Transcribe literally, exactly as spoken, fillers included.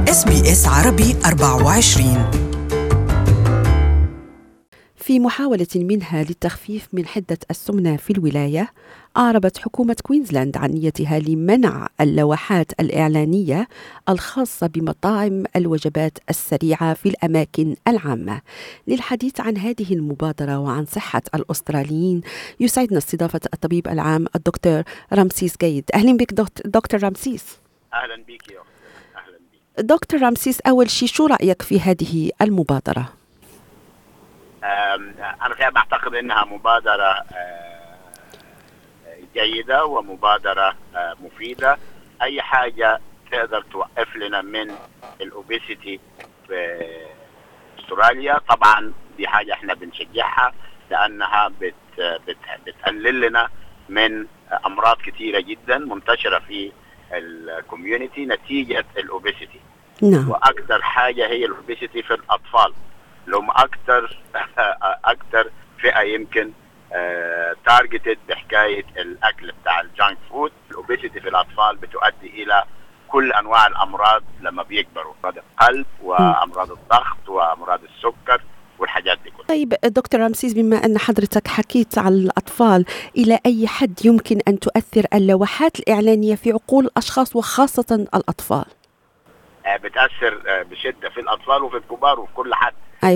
إس بي إس عربي أربعة وعشرين. في محاولة منها للتخفيف من حدة السمنة في الولاية، أعربت حكومة كوينزلاند عن نيتها لمنع اللوحات الإعلانية الخاصة بمطاعم الوجبات السريعة في الأماكن العامة. للحديث عن هذه المبادرة وعن صحة الأستراليين يسعدنا استضافة الطبيب العام الدكتور رمسيس قايد. أهلا بك دكتور رمسيس. أهلا بك يا أختي. أهلا بك دكتور رمسيس، أول شيء شو رأيك في هذه المبادرة؟ أنا فيها بعتقد أنها مبادرة جيدة ومبادرة مفيدة. أي حاجة تقدر توقف لنا من الأوبيسيتي في أستراليا طبعا دي حاجة احنا بنشجعها، لأنها بت بت بتقلل لنا من أمراض كثيرة جدا منتشرة في الكوميونتي نتيجة الأوبيسيتي. نعم. وأكثر حاجة هي الأوبيسيتي في الأطفال، لهم أكثر أكثر فئة يمكن تارجتد بحكاية الأكل بتاع الجانك فود. الأوبيسيتي في الأطفال بتؤدي إلى كل أنواع الأمراض لما بيكبروا، أمراض القلب وأمراض الضغط وأمراض السكر والحاجات دي كلها. طيب دكتور رمسيس، بما أن حضرتك حكيت عن الأطفال، إلى أي حد يمكن أن تؤثر اللوحات الإعلانية في عقول الأشخاص وخاصة الأطفال؟ بتأثر بشدة في الأطفال وفي الكبار وفي كل حد.